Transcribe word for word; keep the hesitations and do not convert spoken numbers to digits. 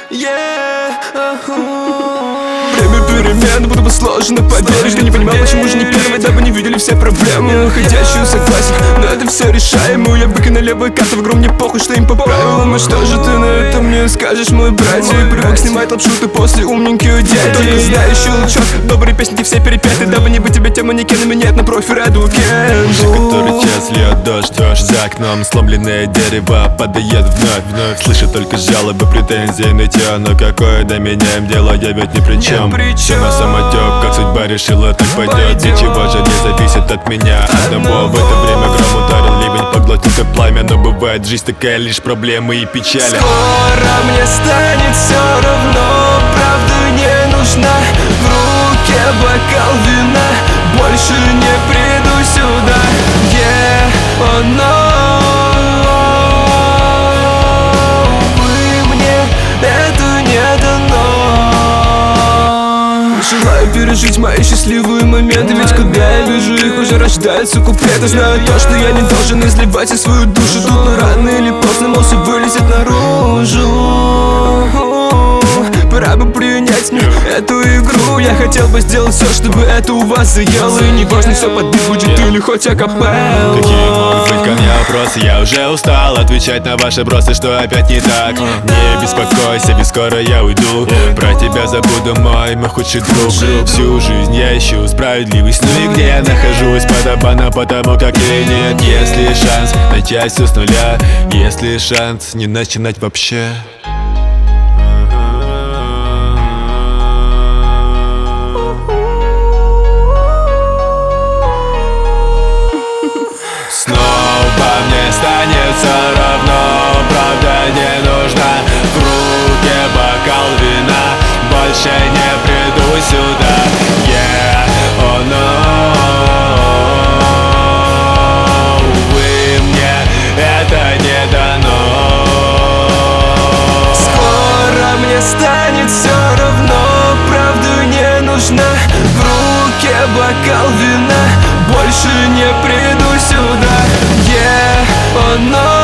yeah, uh-huh. Время перемен, будто бы сложно поверить. Что не понимал, почему же не первый, дабы не видели все проблемы уходящую, согласен, но это все решаемо. Я бык на левой карты, в игру мне похуй, что им по правилам. И что же ты на это мне скажешь, мой братья? Привык снимать лапшу, ты после умненький дядя. Только знающий лучок, добрые песни все перепеты, дабы не быть тебе тем манекенами, нет на профи раду кенду. Который час льет дождь, дождь за окном, сломленное дерево падает вновь, вновь. Слышу только жалобы, претензии, нытья, но какое до меня им дело, я ведь ни при чем. Все на самотек, как судьба решила, так пойдет. Ничего же не зависит от меня одного. В это время гром ударил, ливень поглотил как пламя. Но бывает жизнь такая, лишь проблемы и печали. Скоро мне станет все равно, правда не нужна. В руке бокал вина, больше не приду сюда. Yeah, oh no. Увы, мне это не дано. Желаю пережить мои счастливые моменты, ведь когда я вижу их, уже рождаются куплеты. Знаю то, что я не должен изливать и свою душу тут, но рано или поздно мол все вылезет наружу. Пора бы принять мне эту игру. Я хотел бы сделать все, чтобы это у вас заело. И не важно, все под бит будет или хоть акапелла. Какие могут быть ко мне вопросы? Я уже устал отвечать на ваши вопросы, что опять не так. Не беспокойся, ведь скоро я уйду. Про тебя забуду, мой, мой худший друг. Всю жизнь я ищу справедливость, ну и где я нахожусь по табану, потому как и нет. Если шанс начать все с нуля, если шанс не начинать вообще. Снова мне станет все равно, правда не нужна. В руке бокал вина, больше не приду сюда. Yeah, oh no. Увы, мне это не дано. Скоро мне станет все равно, правда не нужна. В руке бокал вина, больше не приду сюда. Yeah, oh no.